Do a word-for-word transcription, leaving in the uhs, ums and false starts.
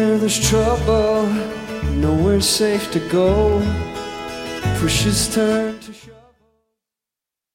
Where there's trouble, nowhere safe to go. Pushes turn.